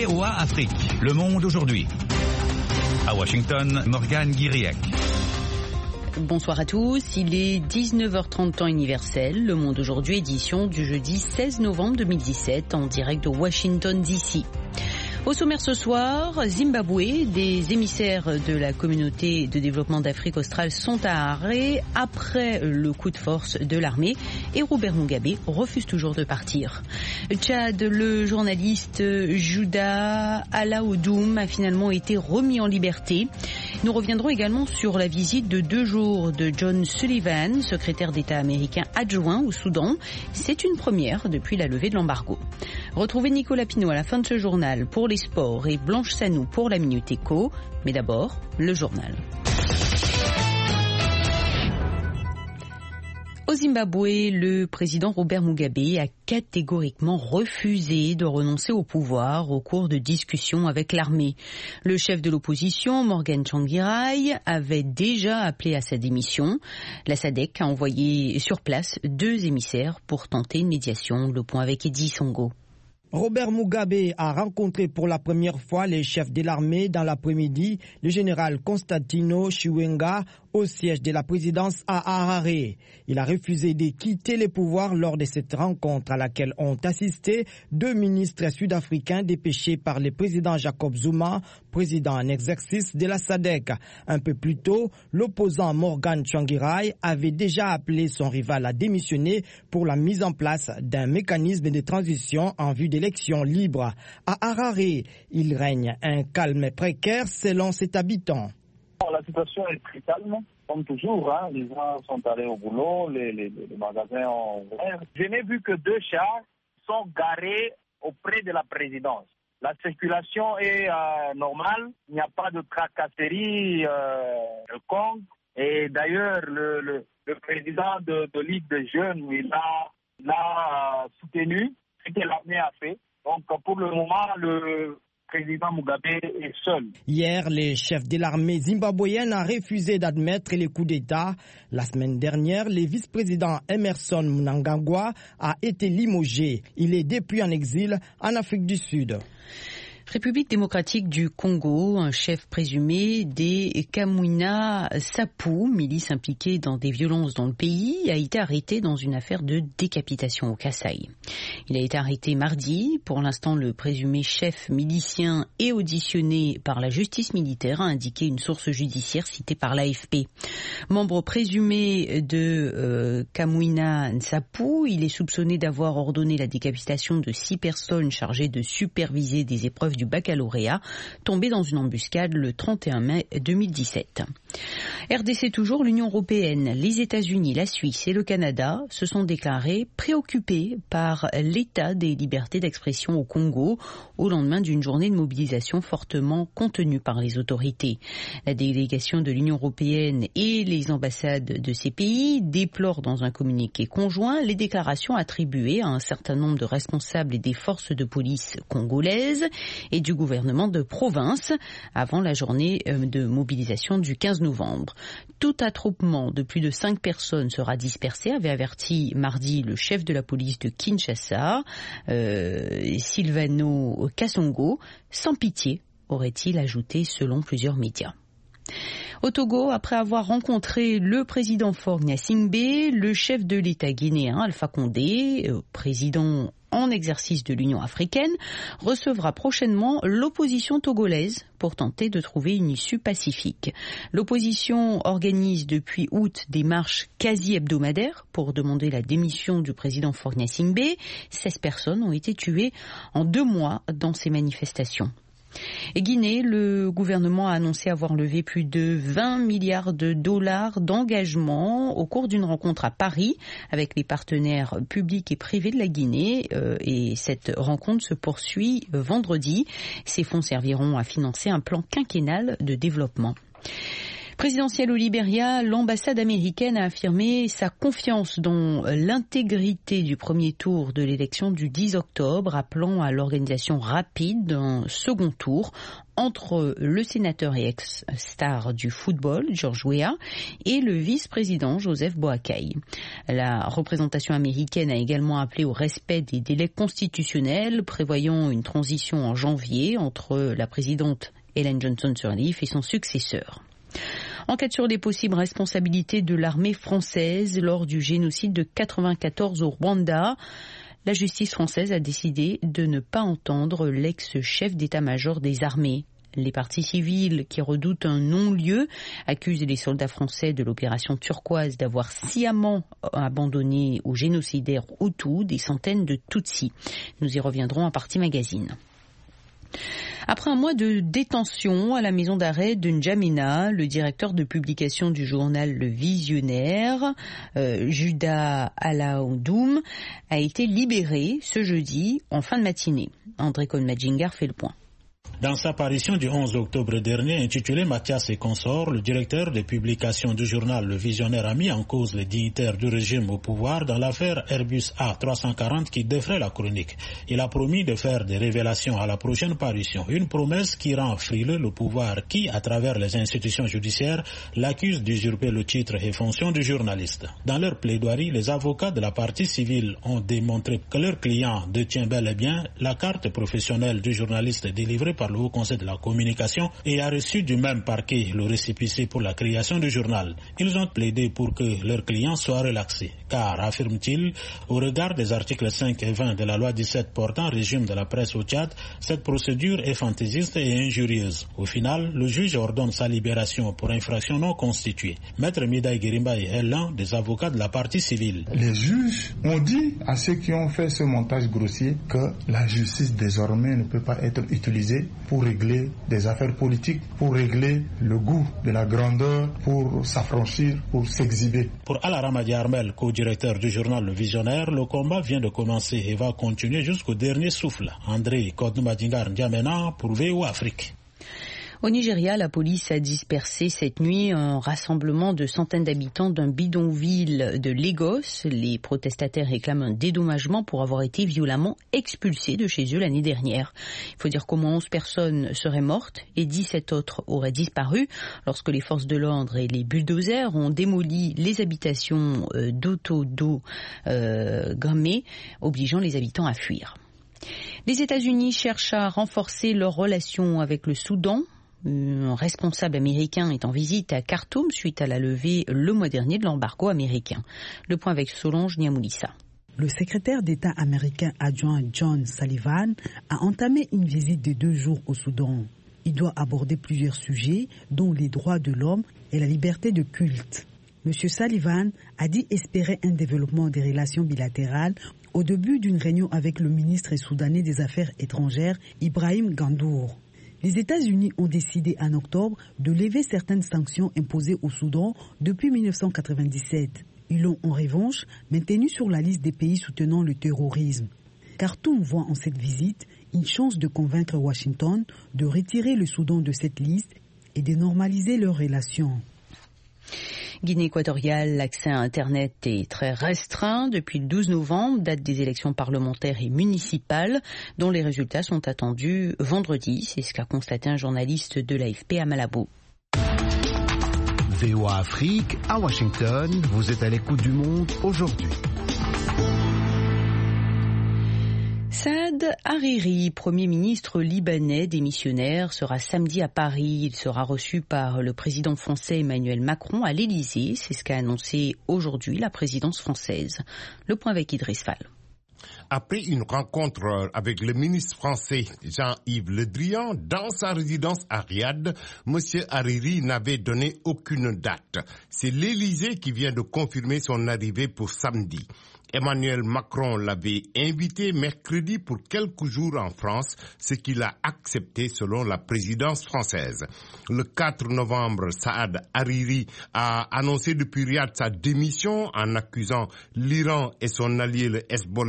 VOA Afrique, Le Monde aujourd'hui. À Washington, Morgane Guiriec. Bonsoir à tous, il est 19h30 temps universel, Le Monde aujourd'hui, édition du jeudi 16 novembre 2017 en direct de Washington DC. Au sommaire ce soir, Zimbabwe, des émissaires de la communauté de développement d'Afrique australe sont à arrêt après le coup de force de l'armée et Robert Mugabe refuse toujours de partir. Tchad, le journaliste Juda Alaoudoum a finalement été remis en liberté. Nous reviendrons également sur la visite de 2 jours de John Sullivan, secrétaire d'État américain adjoint au Soudan. C'est une première depuis la levée de l'embargo. Retrouvez Nicolas Pinault à la fin de ce journal pour les sports et Blanche Sanou pour la Minute Éco. Mais d'abord, le journal. Au Zimbabwe, le président Robert Mugabe a catégoriquement refusé de renoncer au pouvoir au cours de discussions avec l'armée. Le chef de l'opposition, Morgan Tsvangirai, avait déjà appelé à sa démission. La SADC a envoyé sur place 2 émissaires pour tenter une médiation. Le point avec Eddy Songo. Robert Mugabe a rencontré pour la première fois les chefs de l'armée dans l'après-midi, le général Constantino Chiwenga, au siège de la présidence à Harare. Il a refusé de quitter le pouvoir lors de cette rencontre à laquelle ont assisté 2 ministres sud-africains dépêchés par le président Jacob Zuma, président en exercice de la SADC. Un peu plus tôt, l'opposant Morgan Tsvangirai avait déjà appelé son rival à démissionner pour la mise en place d'un mécanisme de transition en vue d'élections libres. À Harare, il règne un calme précaire selon cet habitant. La situation est très calme, comme toujours. Les gens sont allés au boulot, les magasins ont ouvert. Je n'ai vu que 2 chars sont garés auprès de la présidence. La circulation est normale, il n'y a pas de tracasserie quelconque. Et d'ailleurs, le président de Ligue des Jeunes, il a soutenu ce que l'armée a fait. Donc pour le moment, le président Mugabe est seul. Hier, le chef de l'armée zimbabwéenne a refusé d'admettre les coups d'État. La semaine dernière, le vice-président Emmerson Mnangagwa a été limogé. Il est depuis en exil en Afrique du Sud. République démocratique du Congo, un chef présumé des Kamwina Nsapu, milice impliquée dans des violences dans le pays, a été arrêté dans une affaire de décapitation au Kasaï. Il a été arrêté mardi. Pour l'instant, le présumé chef milicien est auditionné par la justice militaire, a indiqué une source judiciaire citée par l'AFP. Membre présumé de Kamwina Nsapu, il est soupçonné d'avoir ordonné la décapitation de 6 personnes chargées de superviser des épreuves du baccalauréat, tombé dans une embuscade le 31 mai 2017. RDC toujours, l'Union européenne, les États-Unis, la Suisse et le Canada se sont déclarés préoccupés par l'état des libertés d'expression au Congo au lendemain d'une journée de mobilisation fortement contenue par les autorités. La délégation de l'Union européenne et les ambassades de ces pays déplorent dans un communiqué conjoint les déclarations attribuées à un certain nombre de responsables et des forces de police congolaises et du gouvernement de province avant la journée de mobilisation du 15 novembre. Tout attroupement de plus de 5 personnes sera dispersé, avait averti mardi le chef de la police de Kinshasa, Silvano Kasongo, sans pitié, aurait-il ajouté selon plusieurs médias. Au Togo, après avoir rencontré le président Faure Gnassingbé, le chef de l'État guinéen Alpha Condé, président en exercice de l'Union africaine, recevra prochainement l'opposition togolaise pour tenter de trouver une issue pacifique. L'opposition organise depuis août des marches quasi hebdomadaires pour demander la démission du président Faure Gnassingbé. 16 personnes ont été tuées en 2 mois dans ces manifestations. Et Guinée, le gouvernement a annoncé avoir levé plus de 20 milliards de dollars d'engagement au cours d'une rencontre à Paris avec les partenaires publics et privés de la Guinée. Et cette rencontre se poursuit vendredi. Ces fonds serviront à financer un plan quinquennal de développement. Présidentielle au Libéria, l'ambassade américaine a affirmé sa confiance dans l'intégrité du premier tour de l'élection du 10 octobre, appelant à l'organisation rapide d'un second tour entre le sénateur et ex-star du football, George Weah, et le vice-président Joseph Boakai. La représentation américaine a également appelé au respect des délais constitutionnels, prévoyant une transition en janvier entre la présidente Ellen Johnson Sirleaf et son successeur. Enquête sur les possibles responsabilités de l'armée française lors du génocide de 1994 au Rwanda. La justice française a décidé de ne pas entendre l'ex-chef d'état-major des armées. Les partis civils qui redoutent un non-lieu accusent les soldats français de l'opération turquoise d'avoir sciemment abandonné aux génocidaires Hutus des centaines de Tutsis. Nous y reviendrons en partie magazine. Après un mois de détention à la maison d'arrêt de N'Djamena, le directeur de publication du journal Le Visionnaire, Judah Alaoudoum, a été libéré ce jeudi en fin de matinée. André Cohn-Madjingar fait le point. Dans sa parution du 11 octobre dernier, intitulée Mathias et consorts, le directeur de publication du journal Le Visionnaire a mis en cause les dignitaires du régime au pouvoir dans l'affaire Airbus A340 qui défraie la chronique. Il a promis de faire des révélations à la prochaine parution, une promesse qui rend frileux le pouvoir qui, à travers les institutions judiciaires, l'accuse d'usurper le titre et fonction du journaliste. Dans leur plaidoirie, les avocats de la partie civile ont démontré que leur client détient bel et bien la carte professionnelle du journaliste délivrée par le Haut Conseil de la Communication et a reçu du même parquet le récépissé pour la création du journal. Ils ont plaidé pour que leurs clients soient relaxés, car, affirme-t-il, au regard des articles 5 et 20 de la loi 17 portant régime de la presse au Tchad, cette procédure est fantaisiste et injurieuse. Au final, le juge ordonne sa libération pour infraction non constituée. Maître Midaï Guirimbaï est l'un des avocats de la partie civile. Les juges ont dit à ceux qui ont fait ce montage grossier que la justice désormais ne peut pas être utilisée pour régler des affaires politiques, pour régler le goût de la grandeur, pour s'affranchir, pour s'exhiber. Pour Alaramadi Armel, co-directeur du journal Le Visionnaire, le combat vient de commencer et va continuer jusqu'au dernier souffle. André Cohn-Madjingar N'Djamena pour VOA Afrique. Au Nigeria, la police a dispersé cette nuit un rassemblement de centaines d'habitants d'un bidonville de Lagos. Les protestataires réclament un dédommagement pour avoir été violemment expulsés de chez eux l'année dernière. Il faut dire qu'au moins 11 personnes seraient mortes et 17 autres auraient disparu lorsque les forces de l'ordre et les bulldozers ont démoli les habitations d'Otodo Gamé, obligeant les habitants à fuir. Les États-Unis cherchent à renforcer leurs relations avec le Soudan. Un responsable américain est en visite à Khartoum suite à la levée le mois dernier de l'embargo américain. Le point avec Solange Niamoulissa. Le secrétaire d'État américain adjoint John Sullivan a entamé une visite de 2 jours au Soudan. Il doit aborder plusieurs sujets, dont les droits de l'homme et la liberté de culte. M. Sullivan a dit espérer un développement des relations bilatérales au début d'une réunion avec le ministre soudanais des Affaires étrangères, Ibrahim Gandour. Les États-Unis ont décidé en octobre de lever certaines sanctions imposées au Soudan depuis 1997. Ils l'ont en revanche maintenu sur la liste des pays soutenant le terrorisme. Khartoum voit en cette visite une chance de convaincre Washington de retirer le Soudan de cette liste et de normaliser leurs relations. Guinée équatoriale, l'accès à Internet est très restreint depuis le 12 novembre, date des élections parlementaires et municipales, dont les résultats sont attendus vendredi. C'est ce qu'a constaté un journaliste de l'AFP à Malabo. VOA Afrique, à Washington, vous êtes à l'écoute du monde aujourd'hui. Saad Hariri, Premier ministre libanais démissionnaire, sera samedi à Paris. Il sera reçu par le président français Emmanuel Macron à l'Élysée. C'est ce qu'a annoncé aujourd'hui la présidence française. Le point avec Idriss Fall. Après une rencontre avec le ministre français Jean-Yves Le Drian dans sa résidence à Riyad, M. Hariri n'avait donné aucune date. C'est l'Élysée qui vient de confirmer son arrivée pour samedi. Emmanuel Macron l'avait invité mercredi pour quelques jours en France, ce qu'il a accepté selon la présidence française. Le 4 novembre, Saad Hariri a annoncé depuis Riyad sa démission en accusant l'Iran et son allié le Hezbollah libanais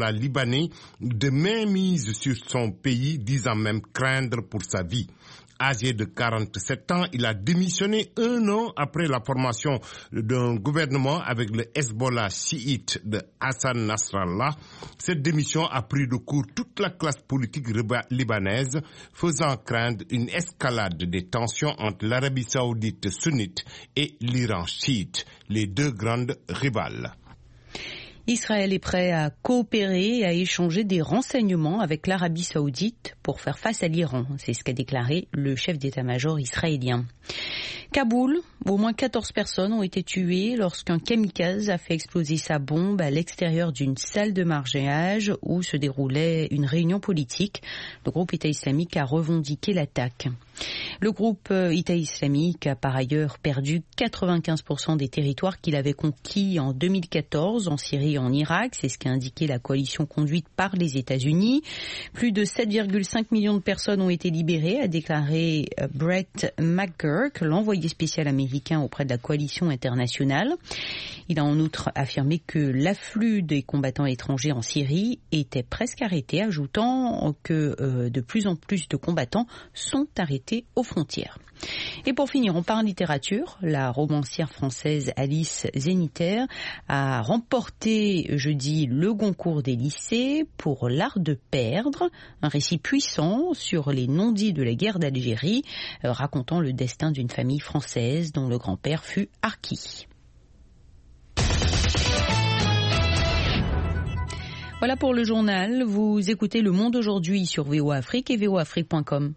Libanais de mainmise sur son pays, disant même craindre pour sa vie. Âgé de 47 ans, il a démissionné 1 an après la formation d'un gouvernement avec le Hezbollah chiite de Hassan Nasrallah. Cette démission a pris de court toute la classe politique libanaise, faisant craindre une escalade des tensions entre l'Arabie saoudite sunnite et l'Iran chiite, les deux grandes rivales. Israël est prêt à coopérer et à échanger des renseignements avec l'Arabie saoudite pour faire face à l'Iran. C'est ce qu'a déclaré le chef d'état-major israélien. Kaboul, au moins 14 personnes ont été tuées lorsqu'un kamikaze a fait exploser sa bombe à l'extérieur d'une salle de mariage où se déroulait une réunion politique. Le groupe État islamique a revendiqué l'attaque. Le groupe État islamique a par ailleurs perdu 95% des territoires qu'il avait conquis en 2014 en Syrie et en Irak. C'est ce qu'a indiqué la coalition conduite par les États-Unis. Plus de 7,5 millions de personnes ont été libérées, a déclaré Brett McGurk, l'envoyé spécial américain auprès de la coalition internationale. Il a en outre affirmé que l'afflux des combattants étrangers en Syrie était presque arrêté, ajoutant que de plus en plus de combattants sont arrêtés aux frontières. Et pour finir, on parle littérature. La romancière française Alice Zéniter a remporté jeudi le Goncourt des lycées pour l'art de perdre, un récit puissant sur les non-dits de la guerre d'Algérie, racontant le destin d'une famille française dont le grand-père fut harki. Voilà pour le journal. Vous écoutez Le Monde aujourd'hui sur VOA Afrique et voaafrique.com.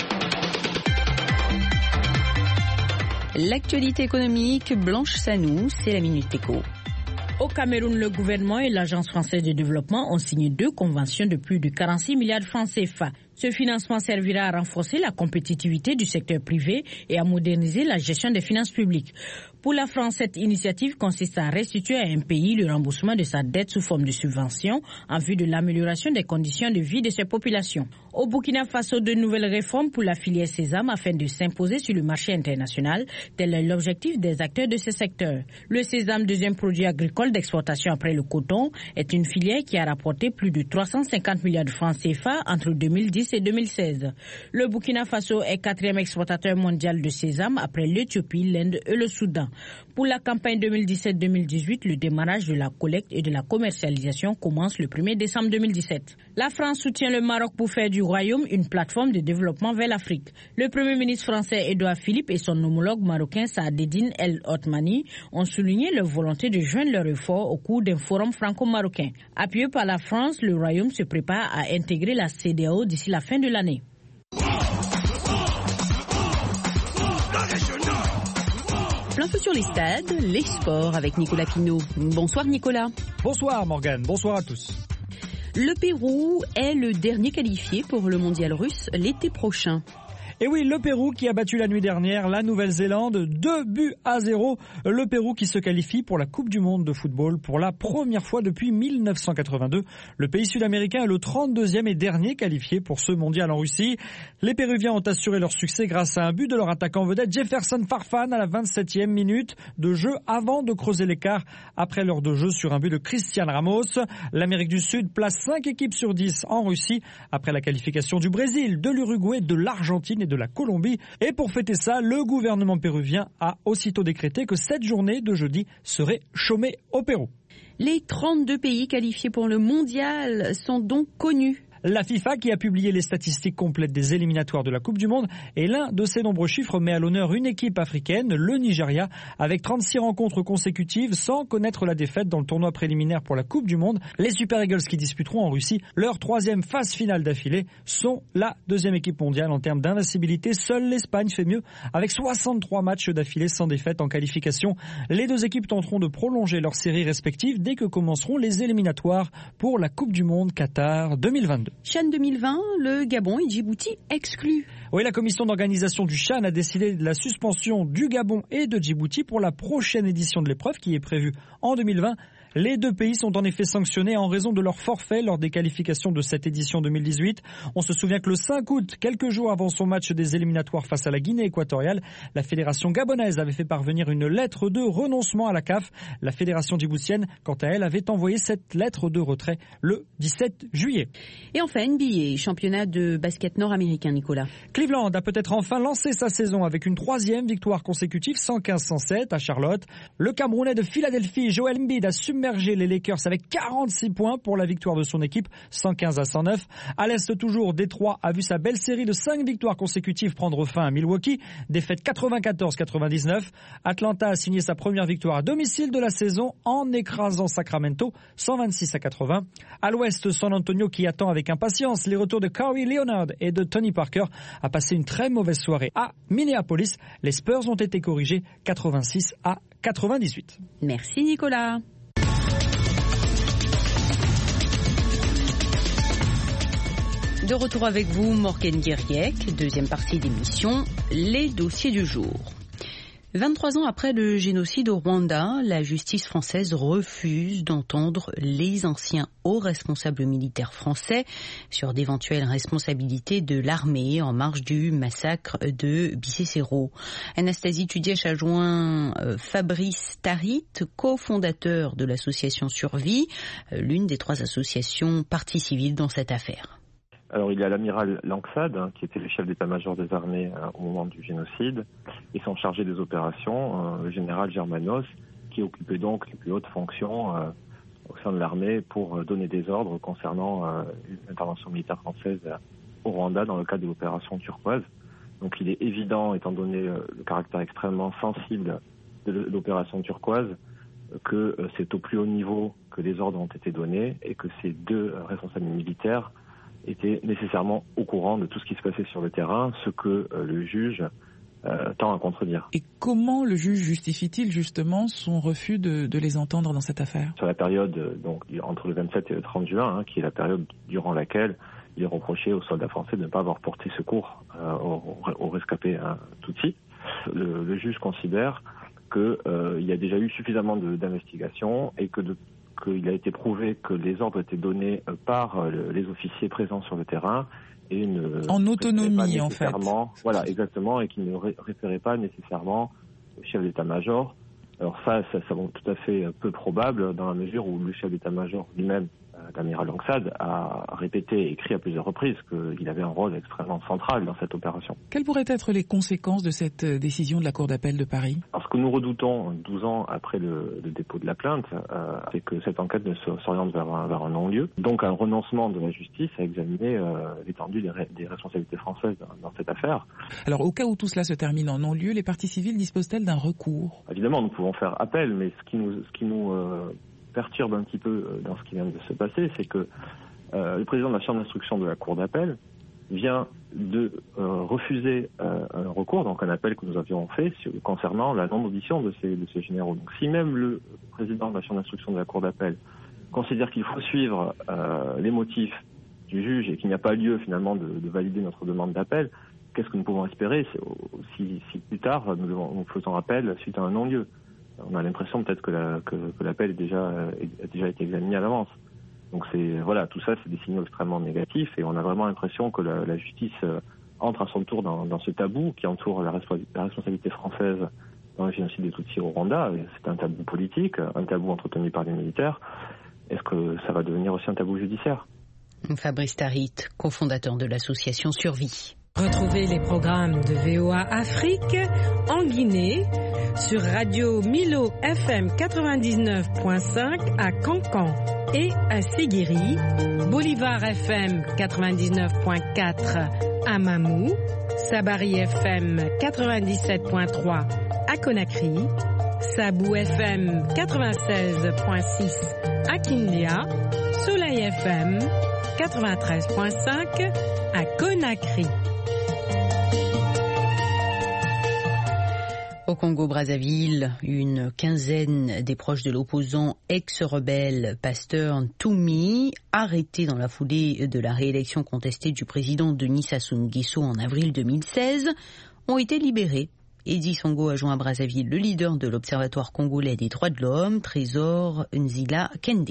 L'actualité économique, Blanche Sanou, c'est la Minute Éco. Au Cameroun, le gouvernement et l'Agence française de développement ont signé 2 conventions de plus de 46 milliards de francs CFA. Ce financement servira à renforcer la compétitivité du secteur privé et à moderniser la gestion des finances publiques. Pour la France, cette initiative consiste à restituer à un pays le remboursement de sa dette sous forme de subvention en vue de l'amélioration des conditions de vie de ses populations. Au Burkina Faso, de nouvelles réformes pour la filière sésame afin de s'imposer sur le marché international, tel est l'objectif des acteurs de ce secteur. Le sésame, deuxième produit agricole d'exportation après le coton, est une filière qui a rapporté plus de 350 milliards de francs CFA entre 2010 et 2016. Le Burkina Faso est 4e exportateur mondial de sésame après l'Éthiopie, l'Inde et le Soudan. Pour la campagne 2017-2018, le démarrage de la collecte et de la commercialisation commence le 1er décembre 2017. La France soutient le Maroc pour faire du Royaume une plateforme de développement vers l'Afrique. Le Premier ministre français Édouard Philippe et son homologue marocain Saadedine El Othmani ont souligné leur volonté de joindre leurs efforts au cours d'un forum franco-marocain. Appuyé par la France, le Royaume se prépare à intégrer la CEDEAO d'ici la fin de l'année. Plein feu sur les stades, les sports avec Nicolas Pinault. Bonsoir Nicolas. Bonsoir Morgane, bonsoir à tous. Le Pérou est le dernier qualifié pour le mondial russe l'été prochain. Et oui, le Pérou qui a battu la nuit dernière la Nouvelle-Zélande 2-0. Le Pérou qui se qualifie pour la Coupe du Monde de football pour la première fois depuis 1982. Le pays sud-américain est le 32e et dernier qualifié pour ce mondial en Russie. Les Péruviens ont assuré leur succès grâce à un but de leur attaquant vedette Jefferson Farfán à la 27e minute de jeu avant de creuser l'écart après l'heure de jeu sur un but de Cristian Ramos. L'Amérique du Sud place 5 équipes sur 10 en Russie après la qualification du Brésil, de l'Uruguay, de l'Argentine et de la Colombie. Et pour fêter ça, le gouvernement péruvien a aussitôt décrété que cette journée de jeudi serait chômée au Pérou. Les 32 pays qualifiés pour le mondial sont donc connus. La FIFA, qui a publié les statistiques complètes des éliminatoires de la Coupe du Monde, et l'un de ces nombreux chiffres met à l'honneur une équipe africaine, le Nigeria, avec 36 rencontres consécutives sans connaître la défaite dans le tournoi préliminaire pour la Coupe du Monde. Les Super Eagles qui disputeront en Russie leur 3e phase finale d'affilée sont la 2e équipe mondiale en termes d'invincibilité. Seule l'Espagne fait mieux avec 63 matchs d'affilée sans défaite en qualification. Les 2 équipes tenteront de prolonger leurs séries respectives dès que commenceront les éliminatoires pour la Coupe du Monde Qatar 2022. CHAN 2020, le Gabon et Djibouti exclus. Oui, la commission d'organisation du CHAN a décidé de la suspension du Gabon et de Djibouti pour la prochaine édition de l'épreuve qui est prévue en 2020. Les deux pays sont en effet sanctionnés en raison de leur forfait lors des qualifications de cette édition 2018. On se souvient que le 5 août, quelques jours avant son match des éliminatoires face à la Guinée équatoriale, la fédération gabonaise avait fait parvenir une lettre de renoncement à la CAF. La fédération djiboutienne, quant à elle, avait envoyé cette lettre de retrait le 17 juillet. Et enfin, NBA, championnat de basket nord-américain, Nicolas. Cleveland a peut-être enfin lancé sa saison avec une 3e victoire consécutive, 115-107 à Charlotte. Le Camerounais de Philadelphie, Joel Embiid, a submergé les Lakers avec 46 points pour la victoire de son équipe, 115-109. À l'Est toujours, Détroit a vu sa belle série de 5 victoires consécutives prendre fin à Milwaukee, défaite 94-99. Atlanta a signé sa première victoire à domicile de la saison en écrasant Sacramento, 126-80. À l'Ouest, San Antonio, qui attend avec impatience les retours de Kawhi Leonard et de Tony Parker, a passé une très mauvaise soirée à Minneapolis. Les Spurs ont été corrigés 86-98. Merci Nicolas. De retour avec vous, Morgane Guiriec, deuxième partie d'émission, les dossiers du jour. 23 ans après le génocide au Rwanda, la justice française refuse d'entendre les anciens hauts responsables militaires français sur d'éventuelles responsabilités de l'armée en marge du massacre de Bicécéro. Anastasie Tudièche a joint Fabrice Tarit, cofondateur de l'association Survie, l'une des 3 associations parties civiles dans cette affaire. Alors il y a l'amiral Langsad, qui était le chef d'état-major des armées au moment du génocide, et son chargé des opérations, le général Germanos, qui occupait donc les plus hautes fonctions au sein de l'armée pour donner des ordres concernant l'intervention militaire française au Rwanda dans le cadre de l'opération Turquoise. Donc il est évident, étant donné le caractère extrêmement sensible de l'opération Turquoise, que c'est au plus haut niveau que les ordres ont été donnés et que ces 2 responsables militaires étaient nécessairement au courant de tout ce qui se passait sur le terrain, ce que le juge tend à contredire. Et comment le juge justifie-t-il justement son refus de les entendre dans cette affaire ? Sur la période donc entre le 27 et le 30 juin, qui est la période durant laquelle il est reproché aux soldats français de ne pas avoir porté secours aux rescapés Tutsis, le juge considère qu'il y a déjà eu suffisamment d'investigations et qu'il a été prouvé que les ordres étaient donnés par les officiers présents sur le terrain et en autonomie en fait. Voilà, exactement, et qui ne référait pas nécessairement au chef d'état-major. Alors ça semble tout à fait peu probable dans la mesure où le chef d'état-major lui-même, l'amiral Langsad, a répété et écrit à plusieurs reprises qu'il avait un rôle extrêmement central dans cette opération. Quelles pourraient être les conséquences de cette décision de la Cour d'appel de Paris ? Alors ce que nous redoutons 12 ans après le dépôt de la plainte, c'est que cette enquête ne s'oriente vers un non-lieu. Donc un renoncement de la justice à examiner l'étendue des responsabilités françaises dans cette affaire. Alors au cas où tout cela se termine en non-lieu, les parties civiles disposent-elles d'un recours ? Évidemment, nous pouvons faire appel, mais ce qui nous perturbe un petit peu dans ce qui vient de se passer, c'est que le président de la chambre d'instruction de la Cour d'appel vient de refuser un recours, donc un appel que nous avions fait concernant la non-audition de ces généraux. Donc si même le président de la chambre d'instruction de la Cour d'appel considère qu'il faut suivre les motifs du juge et qu'il n'y a pas lieu finalement de valider notre demande d'appel, qu'est-ce que nous pouvons espérer si plus tard nous faisons appel suite à un non-lieu ? On a l'impression peut-être que l'appel a déjà été examiné à l'avance. Donc tout ça, c'est des signaux extrêmement négatifs et on a vraiment l'impression que la justice entre à son tour dans ce tabou qui entoure la responsabilité française dans le génocide des Tutsis au Rwanda. C'est un tabou politique, un tabou entretenu par les militaires. Est-ce que ça va devenir aussi un tabou judiciaire ? Fabrice Tarit, cofondateur de l'association Survie. Retrouvez les programmes de VOA Afrique en Guinée sur Radio Milo FM 99.5 à Cancan et à Séguéri, Bolivar FM 99.4 à Mamou, Sabari FM 97.3 à Conakry, Sabou FM 96.6 à Kindia, Soleil FM 93.5 à Conakry. Au Congo-Brazzaville, une quinzaine des proches de l'opposant ex-rebelle Pasteur Ntoumi, arrêté dans la foulée de la réélection contestée du président Denis Sassou Nguesso en avril 2016, ont été libérés Eddy Songo a joint à Brazzaville le leader de l'Observatoire congolais des droits de l'homme, Trésor Nzila Kende.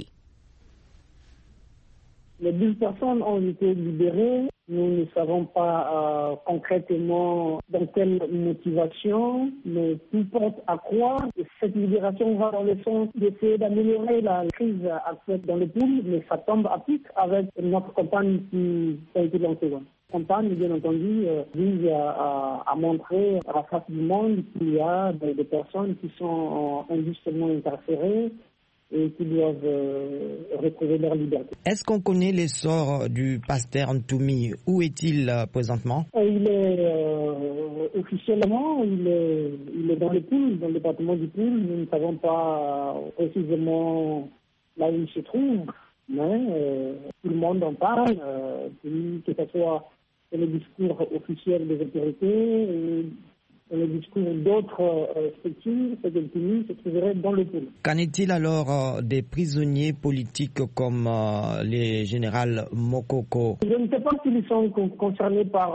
Les 12 personnes ont été libérées. Nous ne savons pas concrètement dans quelle motivation, mais tout porte à croire que cette libération va dans le sens d'essayer d'améliorer la crise actuelle dans le pays, mais ça tombe à pic avec notre campagne qui a été lancée. La campagne, bien entendu, vise à montrer à la face du monde qu'il y a des personnes qui sont injustement incarcérées et qui doivent retrouver leur liberté. Est-ce qu'on connaît l'essor du pasteur Ntoumi? Où est-il présentement? Il est officiellement, il est dans le Poul, dans le département du Poul. Nous ne savons pas précisément là où il se trouve, mais tout le monde en parle, que ce soit dans le discours officiel des autorités, dans le discours d'autres structures, c'est qu'il se trouverait dans le Poul. Qu'en est-il alors des prisonniers politiques comme les généraux Mokoko? Je ne sais pas s'ils sont concernés par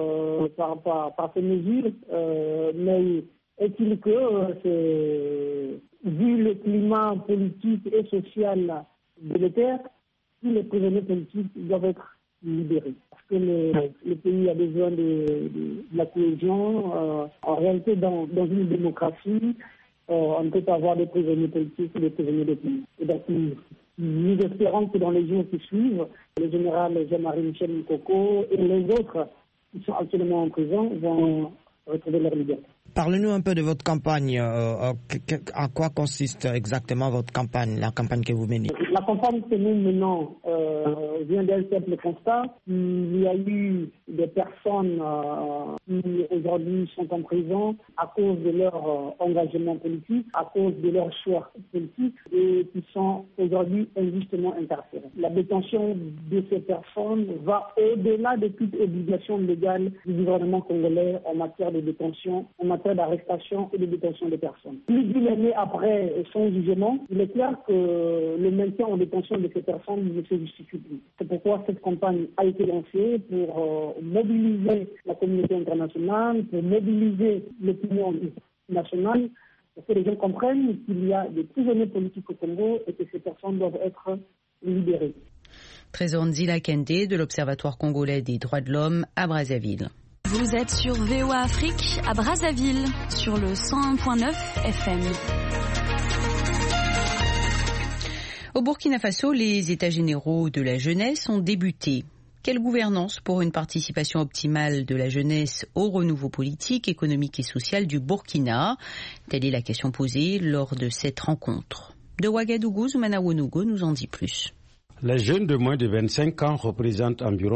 ces mesures, mais est-il que, vu le climat politique et social délétère, tous les prisonniers politiques doivent être libérés. Parce que le pays a besoin de la cohésion. En réalité, dans une démocratie, on ne peut pas avoir des prisonniers politiques et des prisonniers de pays. Et donc, nous espérons que dans les jours qui suivent, le général Jean-Marie Michel Mokoko et les autres qui sont actuellement en prison vont retrouver leur liberté. Parlez-nous un peu de votre campagne. À quoi consiste exactement votre campagne, la campagne que vous menez? La campagne que nous menons vient d'un simple constat. Il y a eu des personnes qui aujourd'hui sont en prison à cause de leur engagement politique, à cause de leur choix politique et qui sont aujourd'hui injustement incarcérées. La détention de ces personnes va au-delà de toute obligation légale du gouvernement congolais en matière de détention, en matière d'arrestation et de détention des personnes. Plus d'une année après son jugement, il est clair que le maintien en détention de ces personnes ne se justifie plus. C'est pourquoi cette campagne a été lancée pour mobiliser la communauté internationale, pour mobiliser l'opinion nationale, pour que les gens comprennent qu'il y a des prisonniers politiques au Congo et que ces personnes doivent être libérées. Trésor Nzila Kende de l'Observatoire congolais des droits de l'homme à Brazzaville. Vous êtes sur VOA Afrique à Brazzaville, sur le 101.9 FM. Au Burkina Faso, les États généraux de la jeunesse ont débuté. Quelle gouvernance pour une participation optimale de la jeunesse au renouveau politique, économique et social du Burkina? Telle est la question posée lors de cette rencontre. De Ouagadougou, Zoumana Wonugo nous en dit plus. Les jeunes de moins de 25 ans représentent environ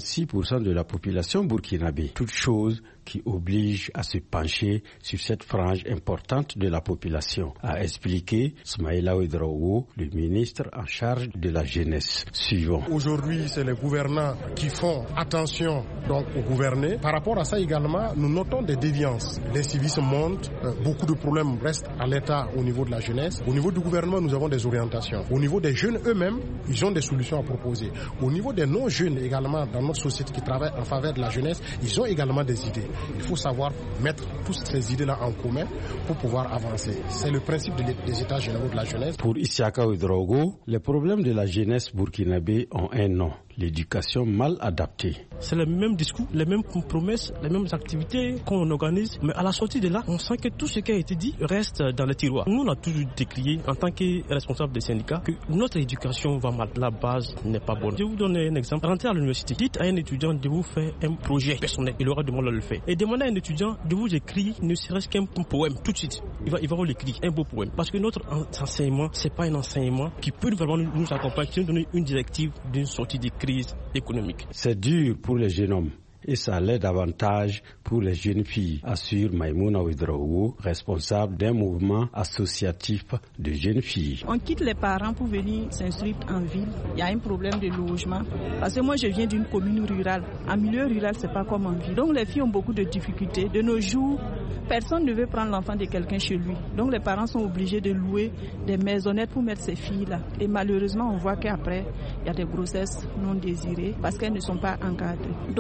66% de la population burkinabé. Toute chose qui oblige à se pencher sur cette frange importante de la population, a expliqué Smaïla Ouedraogo, le ministre en charge de la jeunesse. Suivant. Aujourd'hui, c'est les gouvernants qui font attention donc aux gouvernés. Par rapport à ça également, nous notons des déviances. Les civismes montent, beaucoup de problèmes restent à l'état au niveau de la jeunesse. Au niveau du gouvernement, nous avons des orientations. Au niveau des jeunes eux-mêmes, ils ont des solutions à proposer. Au niveau des non-jeunes également, dans notre société qui travaille en faveur de la jeunesse, ils ont également des idées. Il faut savoir mettre toutes ces idées-là en commun pour pouvoir avancer. C'est le principe des États généraux de la jeunesse. Pour Isiaka Ouedraogo, les problèmes de la jeunesse burkinabé ont un nom. L'éducation mal adaptée. C'est le même discours, les mêmes promesses, les mêmes activités qu'on organise, mais à la sortie de là, on sent que tout ce qui a été dit reste dans les tiroirs. Nous, on a toujours décrié, en tant que responsable des syndicats, que notre éducation va mal. La base n'est pas bonne. Je vais vous donner un exemple. Rentrez à l'université, dites à un étudiant de vous faire un projet personnel. Il aura demandé de le faire. Et demandez à un étudiant de vous écrire ne serait-ce qu'un poème tout de suite. Il va vous l'écrire, un beau poème. Parce que notre enseignement, c'est pas un enseignement qui peut vraiment nous accompagner, qui nous donner une directive d'une sortie de crise économique. C'est dur pour les jeunes hommes et ça l'est davantage pour les jeunes filles, assure Maïmouna Ouedraogo, responsable d'un mouvement associatif de jeunes filles. On quitte les parents pour venir s'instruire en ville. Il y a un problème de logement. Parce que moi, je viens d'une commune rurale. En milieu rural, c'est pas comme en ville. Donc les filles ont beaucoup de difficultés. De nos jours, personne ne veut prendre l'enfant de quelqu'un chez lui. Donc les parents sont obligés de louer des maisonnettes pour mettre ces filles-là. Et malheureusement, on voit qu'après, il y a des grossesses non désirées parce qu'elles ne sont pas encadrées. Donc je pense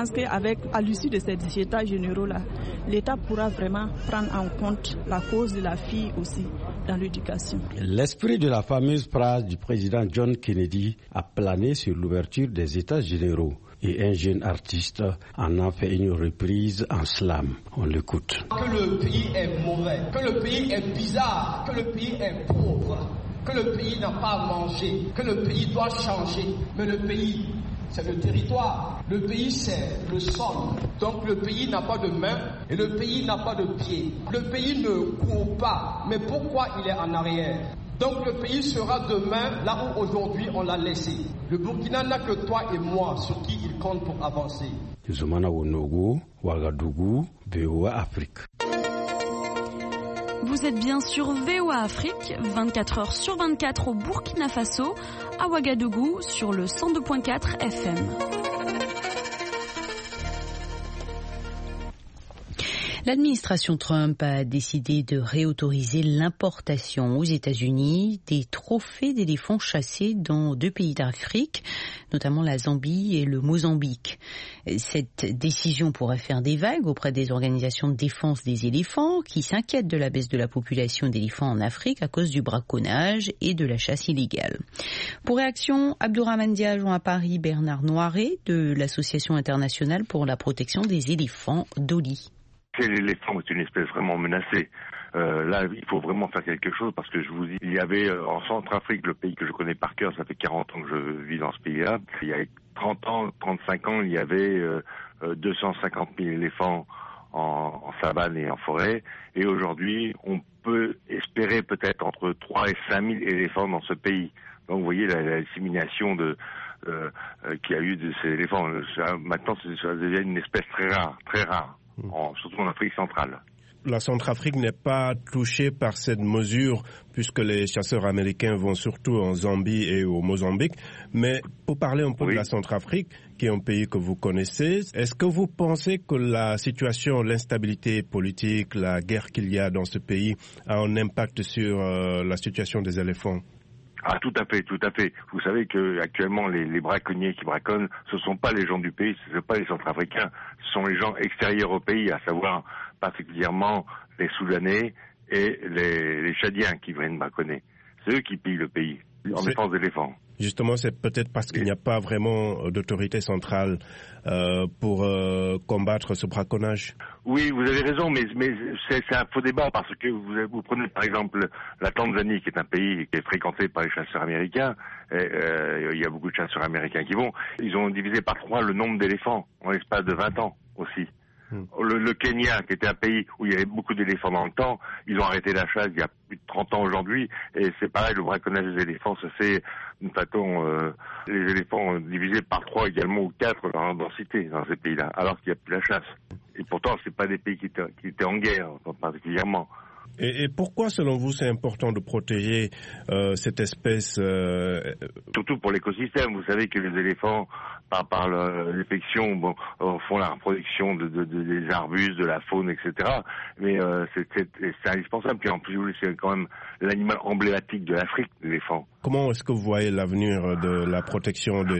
pense à l'issue de ces états généraux-là, l'État pourra vraiment prendre en compte la cause de la fille aussi dans l'éducation. L'esprit de la fameuse phrase du président John Kennedy a plané sur l'ouverture des états généraux. Et un jeune artiste en a fait une reprise en slam. On l'écoute. Que le pays est mauvais, que le pays est bizarre, que le pays est pauvre, que le pays n'a pas à manger, que le pays doit changer. Mais le pays, c'est le territoire. Le pays, c'est le sol. Donc le pays n'a pas de main et le pays n'a pas de pied. Le pays ne court pas. Mais pourquoi il est en arrière ? Donc le pays sera demain là où aujourd'hui on l'a laissé. Le Burkina n'a que toi et moi sur qui il compte pour avancer. Zoumana Wonogo, Ouagadougou, VOA Afrique. Vous êtes bien sur VOA Afrique, 24 heures sur 24 au Burkina Faso, à Ouagadougou sur le 102.4 FM. L'administration Trump a décidé de réautoriser l'importation aux États-Unis des trophées d'éléphants chassés dans 2 pays d'Afrique, notamment la Zambie et le Mozambique. Cette décision pourrait faire des vagues auprès des organisations de défense des éléphants qui s'inquiètent de la baisse de la population d'éléphants en Afrique à cause du braconnage et de la chasse illégale. Pour réaction, Abdourahmane Dia joint à Paris Bernard Noiret de l'Association internationale pour la protection des éléphants d'Oli. L'éléphant est une espèce vraiment menacée. Là, il faut vraiment faire quelque chose parce que je vous dis, il y avait en Centrafrique, le pays que je connais par cœur, ça fait 40 ans que je vis dans ce pays-là. Il y a 30 ans, 35 ans, il y avait 250 000 éléphants en savane et en forêt. Et aujourd'hui, on peut espérer peut-être entre 3 et 5 000 éléphants dans ce pays. Donc vous voyez la dissémination qu'il y a eu de ces éléphants. Maintenant, ça devient une espèce très rare. Surtout en Afrique centrale. La Centrafrique n'est pas touchée par cette mesure puisque les chasseurs américains vont surtout en Zambie et au Mozambique. Mais pour parler un peu de la Centrafrique, qui est un pays que vous connaissez, est-ce que vous pensez que la situation, l'instabilité politique, la guerre qu'il y a dans ce pays a un impact sur la situation des éléphants ? Ah, tout à fait. Vous savez que actuellement les braconniers qui braconnent, ce sont pas les gens du pays, ce sont pas les Centrafricains, ce sont les gens extérieurs au pays, à savoir particulièrement les Soudanais et les Tchadiens qui viennent braconner. C'est eux qui pillent le pays en défense d'éléphants. Justement, c'est peut-être parce qu'il n'y a pas vraiment d'autorité centrale pour combattre ce braconnage. Oui, vous avez raison, mais c'est un faux débat parce que vous prenez par exemple la Tanzanie, qui est un pays qui est fréquenté par les chasseurs américains. Il y a beaucoup de chasseurs américains qui vont. Ils ont divisé par 3 le nombre d'éléphants en l'espace de 20 ans aussi. Le Kenya, qui était un pays où il y avait beaucoup d'éléphants dans le temps, ils ont arrêté la chasse il y a plus de 30 ans aujourd'hui, et c'est pareil, le braconnage des éléphants se fait d'une façon, les éléphants divisés par 3 également ou 4 leur densité dans ces pays-là, alors qu'il n'y a plus la chasse. Et pourtant, c'est pas des pays qui étaient en guerre, particulièrement. Et pourquoi, selon vous, c'est important de protéger cette espèce Surtout pour l'écosystème. Vous savez que les éléphants, par l'infection, font la reproduction des arbustes, de la faune, etc. Mais c'est indispensable. Puis en plus, c'est quand même l'animal emblématique de l'Afrique, l'éléphant. Comment est-ce que vous voyez l'avenir de la protection des...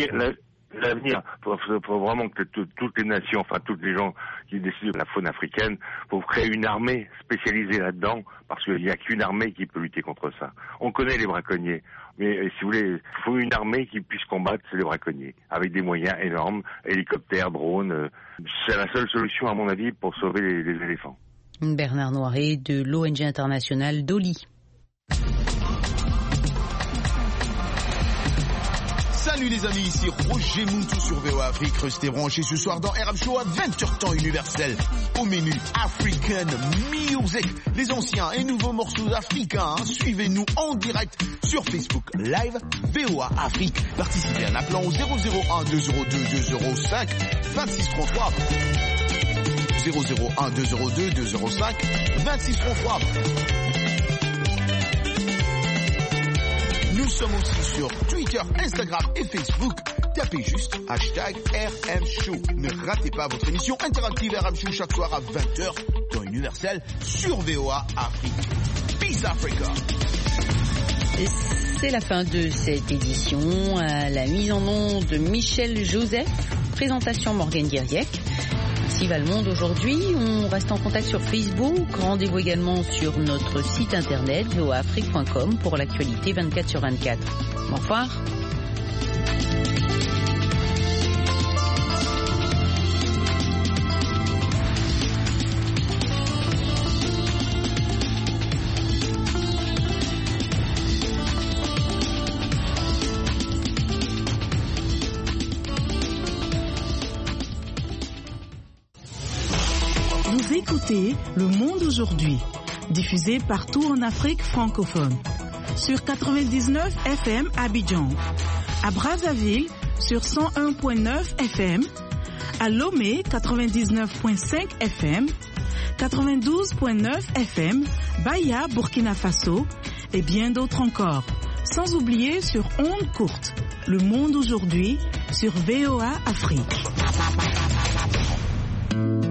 L'avenir, faut vraiment que toutes les nations, enfin toutes les gens qui décident de la faune africaine, pour créer une armée spécialisée là-dedans, parce qu'il n'y a qu'une armée qui peut lutter contre ça. On connaît les braconniers, mais si vous voulez, il faut une armée qui puisse combattre les braconniers, avec des moyens énormes, hélicoptères, drones. C'est la seule solution, à mon avis, pour sauver les éléphants. Bernard Noiret de l'ONG internationale d'Oli. Salut les amis, ici Roger Moutou sur VOA Afrique. Restez branchés ce soir dans RM Show à 20h temps universel. Au menu African Music, les anciens et nouveaux morceaux africains. Suivez-nous en direct sur Facebook Live VOA Afrique. Participez en appelant au 001 202 205 2633. 001 202 205 2633. Nous sommes aussi sur Twitter, Instagram et Facebook. Tapez juste #RMShow. Ne ratez pas votre émission interactive RM Show chaque soir à 20h dans Universel sur VOA Afrique. Peace Africa. C'est la fin de cette édition. À la mise en onde de Michel Joseph, présentation Morgane Guiriec. Ainsi va le monde aujourd'hui. On reste en contact sur Facebook. Rendez-vous également sur notre site internet voaafrique.com pour l'actualité 24/24. Au revoir. Écoutez Le Monde aujourd'hui, diffusé partout en Afrique francophone. Sur 99 FM à Abidjan, à Brazzaville sur 101.9 FM, à Lomé 99.5 FM, 92.9 FM, Baya, Burkina Faso et bien d'autres encore. Sans oublier sur ondes courtes, Le Monde aujourd'hui sur VOA Afrique.